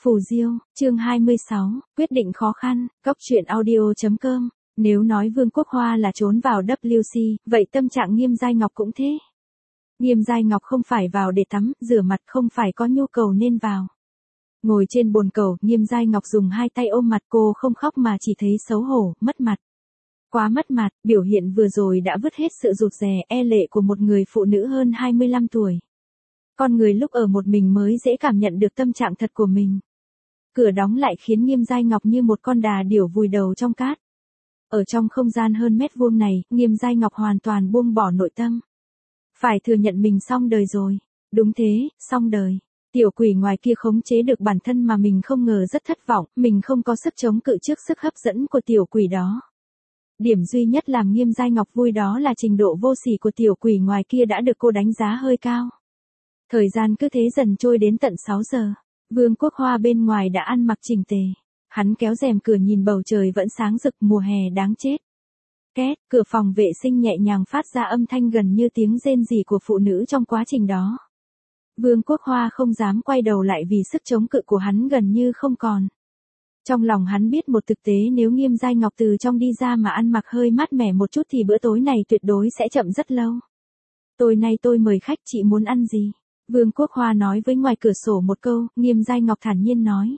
Phù Diêu, chương 26, quyết định khó khăn, Cóc truyện audio.com. Nếu nói Vương Quốc Hoa là trốn vào WC, vậy tâm trạng Nghiêm Giai Ngọc cũng thế. Nghiêm Giai Ngọc không phải vào để tắm, rửa mặt, không phải có nhu cầu nên vào. Ngồi trên bồn cầu, Nghiêm Giai Ngọc dùng hai tay ôm mặt, cô không khóc mà chỉ thấy xấu hổ, mất mặt. Quá mất mặt, biểu hiện vừa rồi đã vứt hết sự rụt rè, e lệ của một người phụ nữ hơn 25 tuổi. Con người lúc ở một mình mới dễ cảm nhận được tâm trạng thật của mình. Cửa đóng lại khiến Nghiêm Giai Ngọc như một con đà điểu vùi đầu trong cát. Ở trong không gian hơn mét vuông này, Nghiêm Giai Ngọc hoàn toàn buông bỏ nội tâm. Phải thừa nhận mình xong đời rồi. Đúng thế, xong đời. Tiểu quỷ ngoài kia khống chế được bản thân mà mình không ngờ rất thất vọng, mình không có sức chống cự trước sức hấp dẫn của tiểu quỷ đó. Điểm duy nhất làm Nghiêm Giai Ngọc vui đó là trình độ vô sỉ của tiểu quỷ ngoài kia đã được cô đánh giá hơi cao. Thời gian cứ thế dần trôi đến tận 6 giờ. Vương Quốc Hoa bên ngoài đã ăn mặc chỉnh tề. Hắn kéo rèm cửa nhìn bầu trời vẫn sáng rực, mùa hè đáng chết. Két, cửa phòng vệ sinh nhẹ nhàng phát ra âm thanh gần như tiếng rên rỉ của phụ nữ trong quá trình đó. Vương Quốc Hoa không dám quay đầu lại vì sức chống cự của hắn gần như không còn. Trong lòng hắn biết một thực tế, nếu Nghiêm Giai Ngọc từ trong đi ra mà ăn mặc hơi mát mẻ một chút thì bữa tối này tuyệt đối sẽ chậm rất lâu. Tối nay tôi mời khách, chị muốn ăn gì? Vương Quốc Hoa nói với ngoài cửa sổ một câu, Nghiêm Giai Ngọc thản nhiên nói.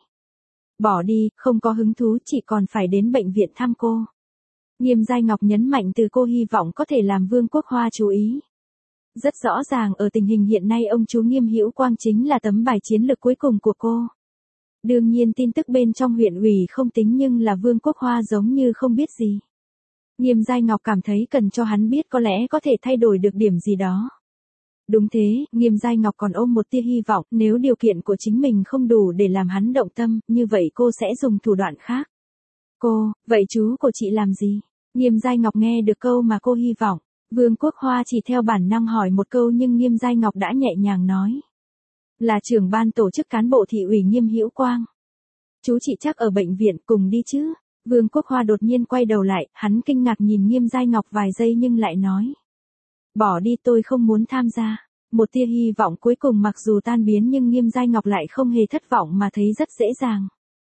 Bỏ đi, không có hứng thú, chị còn phải đến bệnh viện thăm cô. Nghiêm Giai Ngọc nhấn mạnh từ cô hy vọng có thể làm Vương Quốc Hoa chú ý. Rất rõ ràng ở tình hình hiện nay ông chú Nghiêm Hữu Quang chính là tấm bài chiến lược cuối cùng của cô. Đương nhiên tin tức bên trong huyện ủy không tính nhưng là Vương Quốc Hoa giống như không biết gì. Nghiêm Giai Ngọc cảm thấy cần cho hắn biết có lẽ có thể thay đổi được điểm gì đó. Đúng thế, Nghiêm Giai Ngọc còn ôm một tia hy vọng, nếu điều kiện của chính mình không đủ để làm hắn động tâm, như vậy cô sẽ dùng thủ đoạn khác. Cô, vậy chú của chị làm gì? Nghiêm Giai Ngọc nghe được câu mà cô hy vọng. Vương Quốc Hoa chỉ theo bản năng hỏi một câu nhưng Nghiêm Giai Ngọc đã nhẹ nhàng nói. Là trưởng ban tổ chức cán bộ thị ủy Nghiêm Hữu Quang. Chú chị chắc ở bệnh viện, cùng đi chứ? Vương Quốc Hoa đột nhiên quay đầu lại, hắn kinh ngạc nhìn Nghiêm Giai Ngọc vài giây nhưng lại nói. Bỏ đi, tôi không muốn tham gia. Một tia hy vọng cuối cùng mặc dù tan biến nhưng Nghiêm Giai Ngọc lại không hề thất vọng mà thấy rất dễ dàng.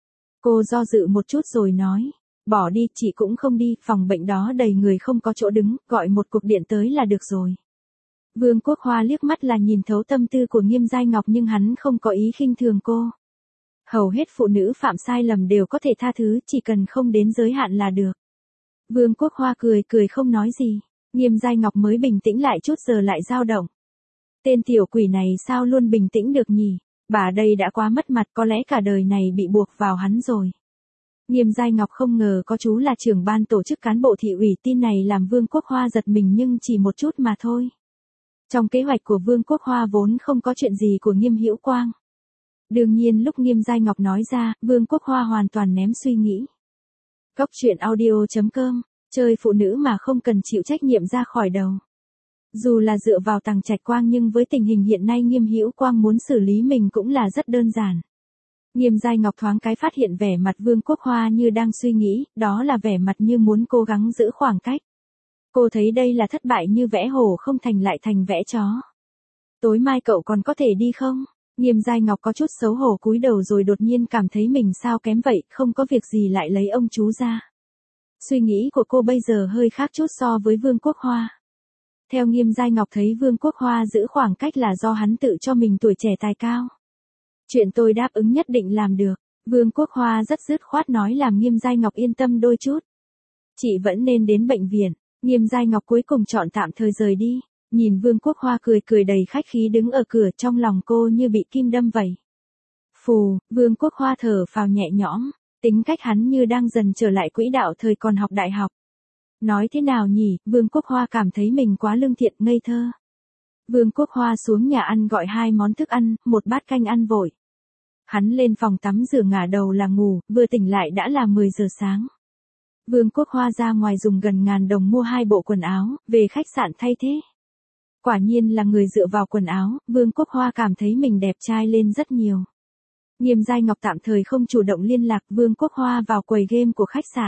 Cô do dự một chút rồi nói. Bỏ đi, chị cũng không đi, phòng bệnh đó đầy người không có chỗ đứng, gọi một cuộc điện tới là được rồi. Vương Quốc Hoa liếc mắt là nhìn thấu tâm tư của Nghiêm Giai Ngọc nhưng hắn không có ý khinh thường cô. Hầu hết phụ nữ phạm sai lầm đều có thể tha thứ, chỉ cần không đến giới hạn là được. Vương Quốc Hoa cười không nói gì. Nghiêm Giai Ngọc mới bình tĩnh lại chút giờ lại dao động. Tên tiểu quỷ này sao luôn bình tĩnh được nhỉ? Bà đây đã quá mất mặt, có lẽ cả đời này bị buộc vào hắn rồi. Nghiêm Giai Ngọc không ngờ có chú là trưởng ban tổ chức cán bộ thị ủy, tin này làm Vương Quốc Hoa giật mình nhưng chỉ một chút mà thôi. Trong kế hoạch của Vương Quốc Hoa vốn không có chuyện gì của Nghiêm Hữu Quang. Đương nhiên lúc Nghiêm Giai Ngọc nói ra, Vương Quốc Hoa hoàn toàn ném suy nghĩ. Cóc truyện audio.com, chơi phụ nữ mà không cần chịu trách nhiệm ra khỏi đầu. Dù là dựa vào Tằng Trạch Quang nhưng với tình hình hiện nay Nghiêm Hữu Quang muốn xử lý mình cũng là rất đơn giản. Nghiêm Giai Ngọc thoáng cái phát hiện vẻ mặt Vương Quốc Hoa như đang suy nghĩ, đó là vẻ mặt như muốn cố gắng giữ khoảng cách. Cô thấy đây là thất bại như vẽ hổ không thành lại thành vẽ chó. Tối mai cậu còn có thể đi không? Nghiêm Giai Ngọc có chút xấu hổ cúi đầu rồi đột nhiên cảm thấy mình sao kém vậy, không có việc gì lại lấy ông chú ra. Suy nghĩ của cô bây giờ hơi khác chút so với Vương Quốc Hoa. Theo Nghiêm Giai Ngọc thấy Vương Quốc Hoa giữ khoảng cách là do hắn tự cho mình tuổi trẻ tài cao. Chuyện tôi đáp ứng nhất định làm được. Vương Quốc Hoa rất dứt khoát nói làm Nghiêm Giai Ngọc yên tâm đôi chút. Chị vẫn nên đến bệnh viện. Nghiêm Giai Ngọc cuối cùng chọn tạm thời rời đi. Nhìn Vương Quốc Hoa cười đầy khách khí đứng ở cửa, trong lòng cô như bị kim đâm vậy. Phù, Vương Quốc Hoa thở phào nhẹ nhõm. Tính cách hắn như đang dần trở lại quỹ đạo thời còn học đại học. Nói thế nào nhỉ, Vương Quốc Hoa cảm thấy mình quá lương thiện, ngây thơ. Vương Quốc Hoa xuống nhà ăn gọi 2 món thức ăn, một bát canh ăn vội. Hắn lên phòng tắm rửa ngả đầu là ngủ, vừa tỉnh lại đã là 10 giờ sáng. Vương Quốc Hoa ra ngoài dùng gần 1000 đồng mua 2 bộ quần áo, về khách sạn thay thế. Quả nhiên là người dựa vào quần áo, Vương Quốc Hoa cảm thấy mình đẹp trai lên rất nhiều. Nghiêm Giai Ngọc tạm thời không chủ động liên lạc, Vương Quốc Hoa vào quầy game của khách sạn.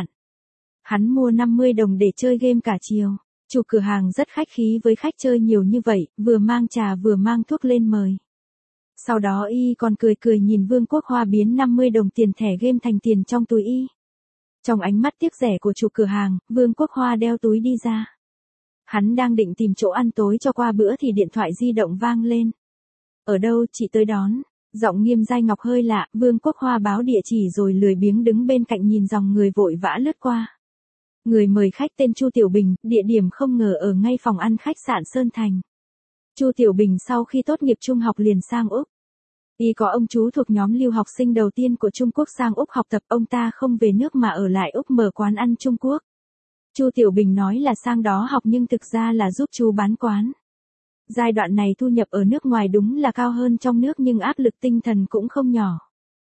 Hắn mua 50 đồng để chơi game cả chiều. Chủ cửa hàng rất khách khí với khách chơi nhiều như vậy, vừa mang trà vừa mang thuốc lên mời. Sau đó y còn cười cười nhìn Vương Quốc Hoa biến 50 đồng tiền thẻ game thành tiền trong túi y. Trong ánh mắt tiếc rẻ của chủ cửa hàng, Vương Quốc Hoa đeo túi đi ra. Hắn đang định tìm chỗ ăn tối cho qua bữa thì điện thoại di động vang lên. Ở đâu, chị tới đón. Giọng Nghiêm Giai Ngọc hơi lạ, Vương Quốc Hoa báo địa chỉ rồi lười biếng đứng bên cạnh nhìn dòng người vội vã lướt qua. Người mời khách tên Chu Tiểu Bình, địa điểm không ngờ ở ngay phòng ăn khách sạn Sơn Thành. Chu Tiểu Bình sau khi tốt nghiệp trung học liền sang Úc. Y có ông chú thuộc nhóm lưu học sinh đầu tiên của Trung Quốc sang Úc học tập, ông ta không về nước mà ở lại Úc mở quán ăn Trung Quốc. Chu Tiểu Bình nói là sang đó học nhưng thực ra là giúp chú bán quán. Giai đoạn này thu nhập ở nước ngoài đúng là cao hơn trong nước nhưng áp lực tinh thần cũng không nhỏ.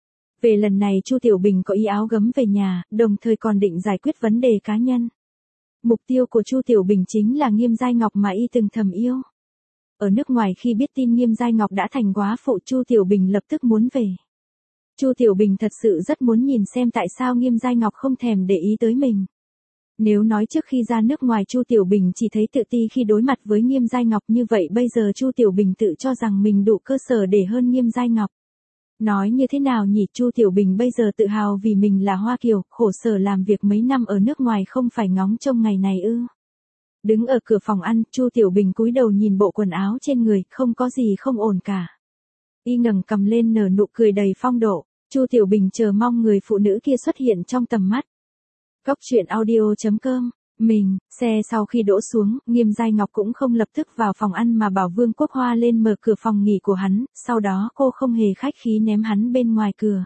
Về lần này Chu Tiểu Bình có ý áo gấm về nhà, đồng thời còn định giải quyết vấn đề cá nhân. Mục tiêu của Chu Tiểu Bình chính là Nghiêm Giai Ngọc mà y từng thầm yêu. Ở nước ngoài khi biết tin Nghiêm Giai Ngọc đã thành góa phụ, Chu Tiểu Bình lập tức muốn về. Chu Tiểu Bình thật sự rất muốn nhìn xem tại sao Nghiêm Giai Ngọc không thèm để ý tới mình. Nếu nói trước khi ra nước ngoài Chu Tiểu Bình chỉ thấy tự ti khi đối mặt với Nghiêm Giai Ngọc, như vậy bây giờ Chu Tiểu Bình tự cho rằng mình đủ cơ sở để hơn Nghiêm Giai Ngọc. Nói như thế nào nhỉ, Chu Tiểu Bình bây giờ tự hào vì mình là Hoa Kiều, khổ sở làm việc mấy năm ở nước ngoài không phải ngóng trông ngày này ư. Đứng ở cửa phòng ăn, Chu Tiểu Bình cúi đầu nhìn bộ quần áo trên người, không có gì không ổn cả. Y ngẩng cầm lên nở nụ cười đầy phong độ. Chu Tiểu Bình chờ mong người phụ nữ kia xuất hiện trong tầm mắt. Góc truyện audio.com. Xe sau khi đỗ xuống, Nghiêm Giai Ngọc cũng không lập tức vào phòng ăn mà bảo Vương Quốc Hoa lên mở cửa phòng nghỉ của hắn, sau đó cô không hề khách khí ném hắn bên ngoài cửa.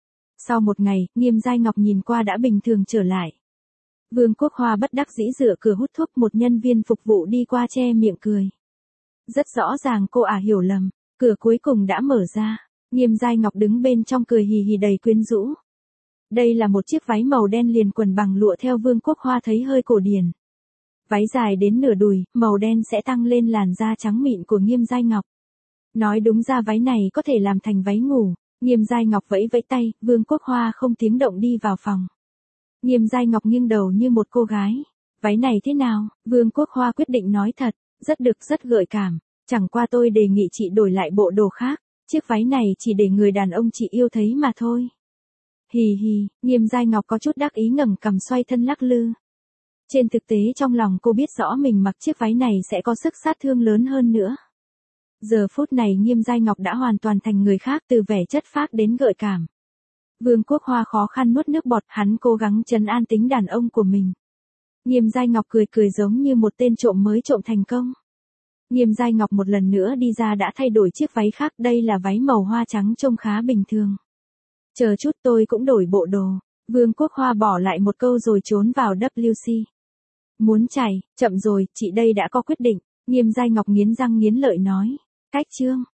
Sau một ngày, Nghiêm Giai Ngọc nhìn qua đã bình thường trở lại. Vương Quốc Hoa bất đắc dĩ dựa cửa hút thuốc, một nhân viên phục vụ đi qua che miệng cười. Rất rõ ràng cô hiểu lầm, cửa cuối cùng đã mở ra. Nghiêm Giai Ngọc đứng bên trong cười hì hì đầy quyến rũ. Đây là một chiếc váy màu đen liền quần bằng lụa theo Vương Quốc Hoa thấy hơi cổ điển. Váy dài đến nửa đùi, màu đen sẽ tăng lên làn da trắng mịn của Nghiêm Giai Ngọc. Nói đúng ra váy này có thể làm thành váy ngủ. Nghiêm Giai Ngọc vẫy vẫy tay, Vương Quốc Hoa không tiếng động đi vào phòng. Nghiêm Giai Ngọc nghiêng đầu như một cô gái. Váy này thế nào? Vương Quốc Hoa quyết định nói thật, rất được, rất gợi cảm. Chẳng qua tôi đề nghị chị đổi lại bộ đồ khác. Chiếc váy này chỉ để người đàn ông chị yêu thấy mà thôi. Hì hì, Nghiêm Giai Ngọc có chút đắc ý ngẩng cằm xoay thân lắc lư. Trên thực tế trong lòng cô biết rõ mình mặc chiếc váy này sẽ có sức sát thương lớn hơn nữa. Giờ phút này Nghiêm Giai Ngọc đã hoàn toàn thành người khác, từ vẻ chất phác đến gợi cảm. Vương Quốc Hoa khó khăn nuốt nước bọt, hắn cố gắng trấn an tính đàn ông của mình. Nghiêm Giai Ngọc cười cười giống như một tên trộm mới trộm thành công. Nghiêm Giai Ngọc một lần nữa đi ra đã thay đổi chiếc váy khác, đây là váy màu hoa trắng trông khá bình thường. Chờ chút, tôi cũng đổi bộ đồ. Vương Quốc Hoa bỏ lại một câu rồi trốn vào WC. Muốn chảy, chậm rồi, chị đây đã có quyết định. Nghiêm Giai Ngọc nghiến răng nghiến lợi nói. Cách chương.